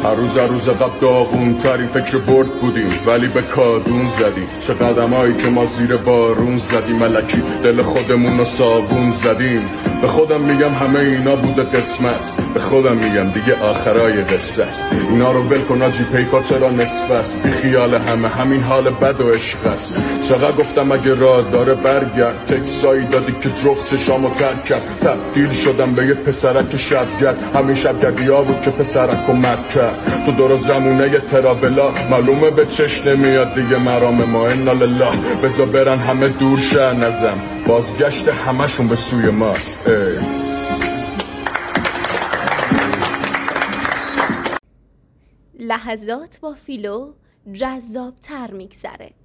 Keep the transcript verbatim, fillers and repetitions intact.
هر روز هر روز قبل داغون ترین فکر برد بودیم ولی به کادون زدیم. چه قدمایی که ما زیر بارون زدیم، ملکی دل خودمون رو صابون زدیم. به خودم میگم همه اینا بوده قسمت، به خودم میگم دیگه آخرای قصه است. اینا رو ول کن آجی، پیکا چرا نصف است؟ بی خیال همه همین حال بد و عشق است. چقدر گفتم اگه راه داره برگرد، تکسایی دادی که جفت چشامو ترک کرد. تبدیل شدم به یه پسرک شبگرد، همین شبگردی ها بود که پسرک و مرد کرد. تو دور زمونه یه ترابلا، معلومه به چشم نمیاد دیگه مرام ما. انا لله بذار برن همه دور شه نزم، بازگشت همشون به سوی ماست. ای. لحظات با فیلو جذاب تر میگذره.